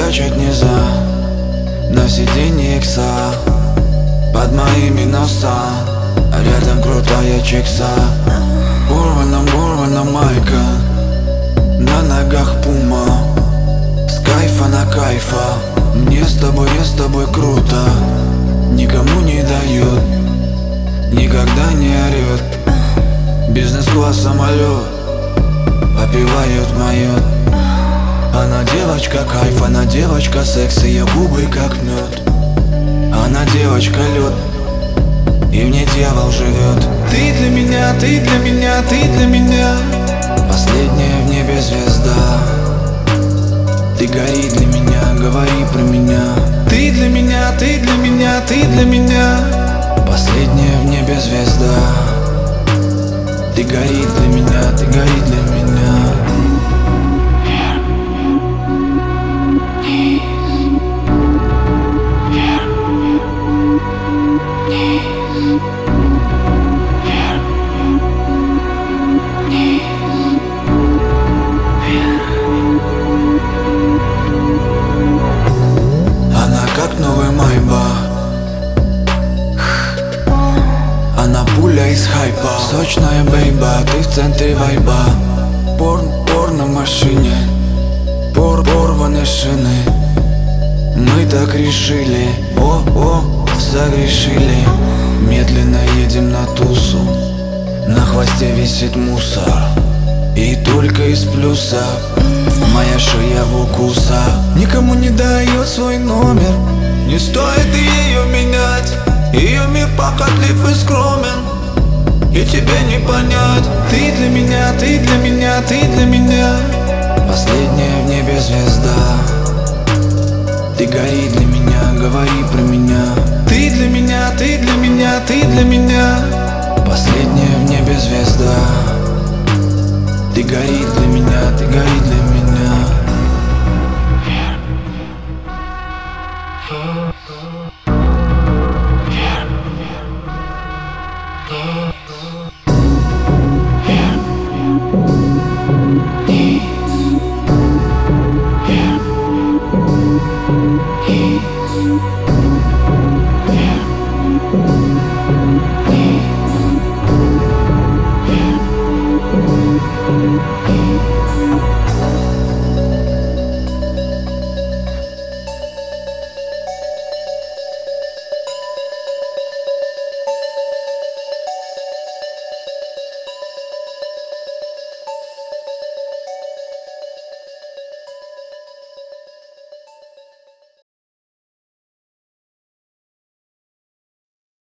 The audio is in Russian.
скачать нельзя на сиденье икса под моими носа, рядом крутая чекса. Порвана майка, на ногах пума, с кайфа на кайфа. Мне с тобой круто, никому не дает, никогда не орет. Бизнес-класс самолет, попивает майот. Она девочка кайф, она девочка секс, ее губы как мед. Она девочка лед, и в ней дьявол живет. Ты для меня, ты для меня, ты для меня последняя в небе звезда. Ты гори для меня, говори про меня. Ты для меня, ты для меня, ты для меня последняя в небе звезда. Ты гори для меня, ты гори для меня. Она как новый майба, она пуля из хайпа. Сочная бейба, ты в центре вайба. Пор на машине, порваны шины. Мы так решили, согрешили. Медленно едем на тусу, на хвосте висит мусор. И только из плюса моя шея в укусах. Никому не дает свой номер, не стоит ее менять. Ее мир похотлив и скромен, и тебе не понять. Ты для меня, ты для меня, ты для меня последняя в небе звезда. Ты гори для меня, говори про меня. Ты для меня, ты для меня, ты для меня последняя в небе звезда. Ты гори для меня, ты гори для меня.